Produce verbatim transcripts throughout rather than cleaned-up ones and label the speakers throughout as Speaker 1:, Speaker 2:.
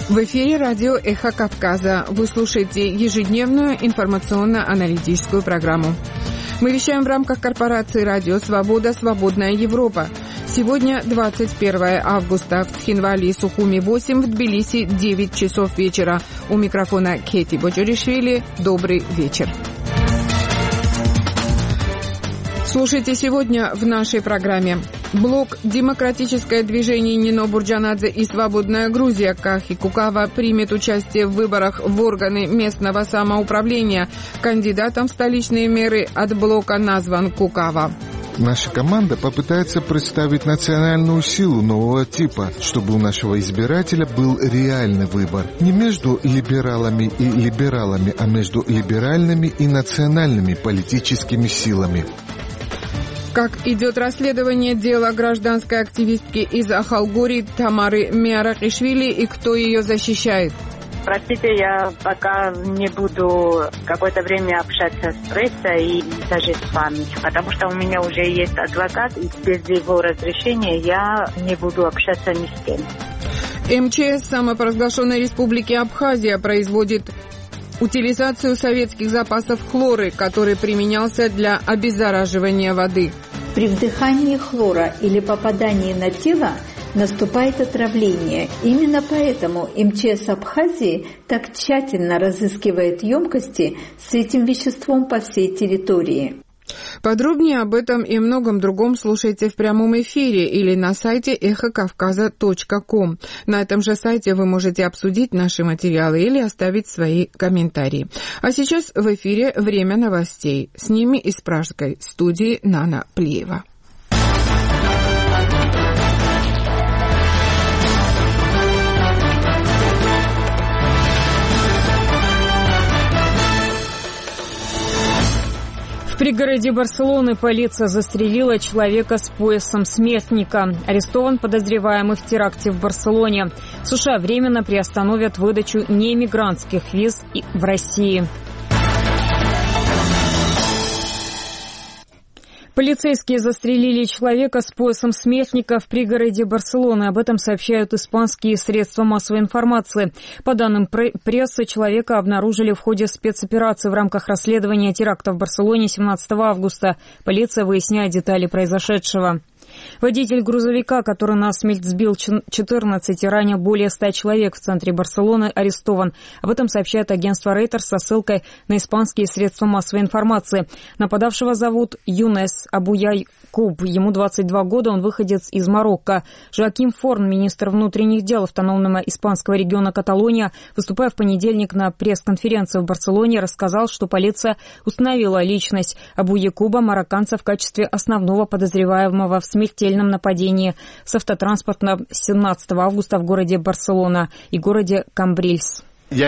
Speaker 1: В эфире радио «Эхо Кавказа». Вы слушаете ежедневную информационно-аналитическую программу. Мы вещаем в рамках корпорации «Радио Свобода. Свободная Европа». Сегодня двадцать первое августа. В Тхинвале и Сухуми восемь, в Тбилиси девять часов вечера. У микрофона Кети Боджоришвили. Добрый вечер. Слушайте сегодня в нашей программе. Блок «Демократическое движение Нино Бурджанадзе» и «Свободная Грузия» Кахи Кукава примет участие в выборах в органы местного самоуправления. Кандидатом в столичные мэры от блока назван Кукава.
Speaker 2: Наша команда попытается представить национальную силу нового типа, чтобы у нашего избирателя был реальный выбор. Не между либералами и либералами, а между либеральными и национальными политическими силами.
Speaker 1: Как идет расследование дела гражданской активистки из Ахалгори Тамары Миаракишвили и кто ее защищает?
Speaker 3: Простите, я пока не буду какое-то время общаться с прессой и даже с вами, потому что у меня уже есть адвокат, и без его разрешения я не буду общаться ни с кем.
Speaker 1: МЧС самопровозглашенной республики Абхазия производит утилизацию советских запасов хлора, который применялся для обеззараживания воды.
Speaker 4: При вдыхании хлора или попадании на тело наступает отравление. Именно поэтому МЧС Абхазии так тщательно разыскивает емкости с этим веществом по всей территории.
Speaker 1: Подробнее об этом и многом другом слушайте в прямом эфире или на сайте эхо кавказа точка ком. На этом же сайте вы можете обсудить наши материалы или оставить свои комментарии. А сейчас в эфире время новостей. С ними из пражской студии Нана Плиева.
Speaker 5: В пригороде Барселоны полиция застрелила человека с поясом смертника. Арестован подозреваемый в теракте в Барселоне. США временно приостановят выдачу неэмигрантских виз в России. Полицейские застрелили человека с поясом смертника в пригороде Барселоны. Об этом сообщают испанские средства массовой информации. По данным прессы, человека обнаружили в ходе спецоперации в рамках расследования теракта в Барселоне семнадцатого августа. Полиция выясняет детали произошедшего. Водитель грузовика, который насмерть сбил четырнадцать и ранил более ста человек в центре Барселоны, арестован. Об этом сообщает агентство Reuters со ссылкой на испанские средства массовой информации. Нападавшего зовут Юнес Абуякуб. Ему двадцать два года, он выходец из Марокко. Жоаким Форн, министр внутренних дел автономного испанского региона Каталония, выступая в понедельник на пресс-конференции в Барселоне, рассказал, что полиция установила личность Абуякуба, марокканца, в качестве основного подозреваемого в смертельном нападении с автотранспортом семнадцатого августа в городе Барселона и городе Камбрильс.
Speaker 6: Мы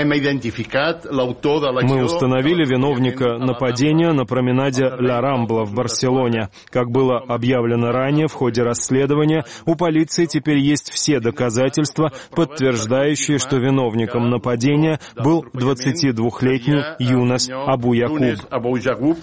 Speaker 6: установили виновника нападения на променаде Ла Рамбла в Барселоне. Как было объявлено ранее, в ходе расследования у полиции теперь есть все доказательства, подтверждающие, что виновником нападения был двадцатидвухлетний Юнес Абуякуб.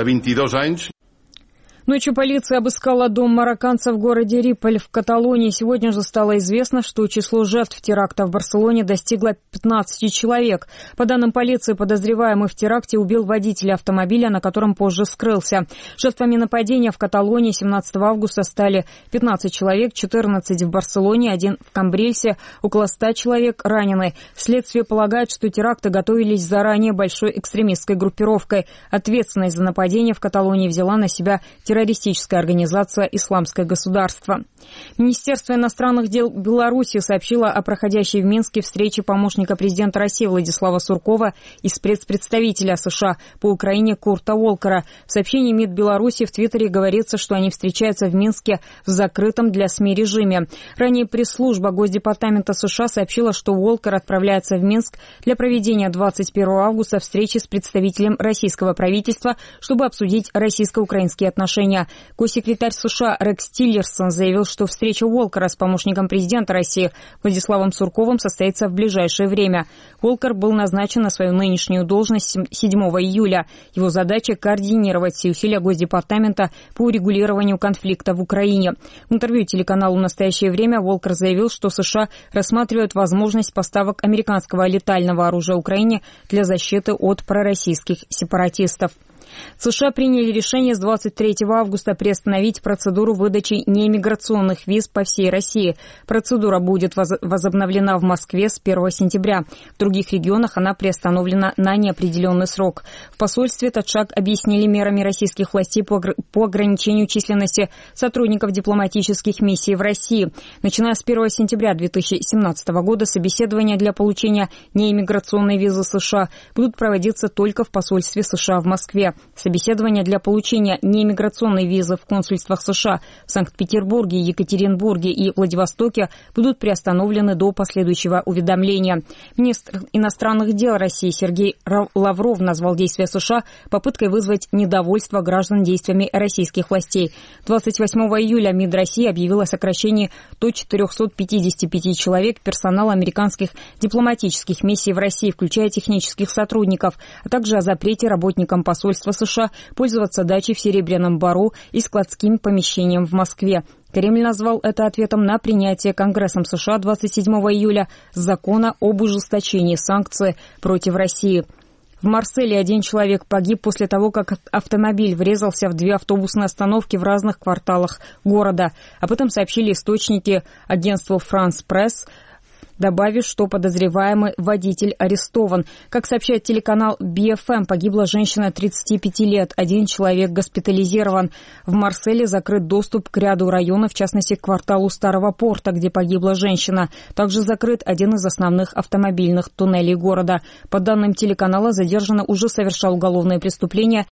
Speaker 5: Ночью полиция обыскала дом марокканца в городе Риполь в Каталонии. Сегодня же стало известно, что число жертв теракта в Барселоне достигло пятнадцати человек. По данным полиции, подозреваемый в теракте убил водителя автомобиля, на котором позже скрылся. Жертвами нападения в Каталонии семнадцатого августа стали пятнадцать человек, четырнадцать в Барселоне, один в Камбрильсе, около ста человек ранены. Следствие полагает, что теракты готовились заранее большой экстремистской группировкой. Ответственность за нападение в Каталонии взяла на себя террористическая террористическая организация «Исламское государство». Министерство иностранных дел Беларуси сообщило о проходящей в Минске встрече помощника президента России Владислава Суркова и спецпредставителя США по Украине Курта Волкера. В сообщении МИД Беларуси в Твиттере говорится, что они встречаются в Минске в закрытом для СМИ режиме. Ранее пресс-служба Госдепартамента США сообщила, что Волкер отправляется в Минск для проведения двадцать первого августа встречи с представителем российского правительства, чтобы обсудить российско-украинские отношения расследования. Госсекретарь США Рекс Тиллерсон заявил, что встреча Уолкера с помощником президента России Владиславом Сурковым состоится в ближайшее время. Уолкер был назначен на свою нынешнюю должность седьмого июля. Его задача – координировать все усилия Госдепартамента по урегулированию конфликта в Украине. В интервью телеканалу «Настоящее время» Уолкер заявил, что США рассматривают возможность поставок американского летального оружия Украине для защиты от пророссийских сепаратистов. США приняли решение с двадцать третьего августа приостановить процедуру выдачи неиммиграционных виз по всей России. Процедура будет возобновлена в Москве с первого сентября. В других регионах она приостановлена на неопределенный срок. В посольстве этот шаг объяснили мерами российских властей по ограничению численности сотрудников дипломатических миссий в России. Начиная с первого сентября две тысячи семнадцатого года собеседования для получения неиммиграционной визы США будут проводиться только в посольстве США в Москве. Собеседования для получения неиммиграционной визы в консульствах США в Санкт-Петербурге, Екатеринбурге и Владивостоке будут приостановлены до последующего уведомления. Министр иностранных дел России Сергей Лавров назвал действия США попыткой вызвать недовольство граждан действиями российских властей. двадцать восьмого июля МИД России объявил о сокращении до четырехсот пятидесяти пяти человек персонала американских дипломатических миссий в России, включая технических сотрудников, а также о запрете работникам посольства США пользоваться дачей в Серебряном Бару и складским помещением в Москве. Кремль назвал это ответом на принятие Конгрессом США двадцать седьмого июля закона об ужесточении санкций против России. В Марселе один человек погиб после того, как автомобиль врезался в две автобусные остановки в разных кварталах города. Об этом сообщили источники агентства «Франс Пресс», добавив, что подозреваемый водитель арестован. Как сообщает телеканал би эф эм, погибла женщина тридцати пяти лет. Один человек госпитализирован. В Марселе закрыт доступ к ряду районов, в частности, к кварталу Старого порта, где погибла женщина. Также закрыт один из основных автомобильных туннелей города. По данным телеканала, задержанный уже совершал уголовное преступление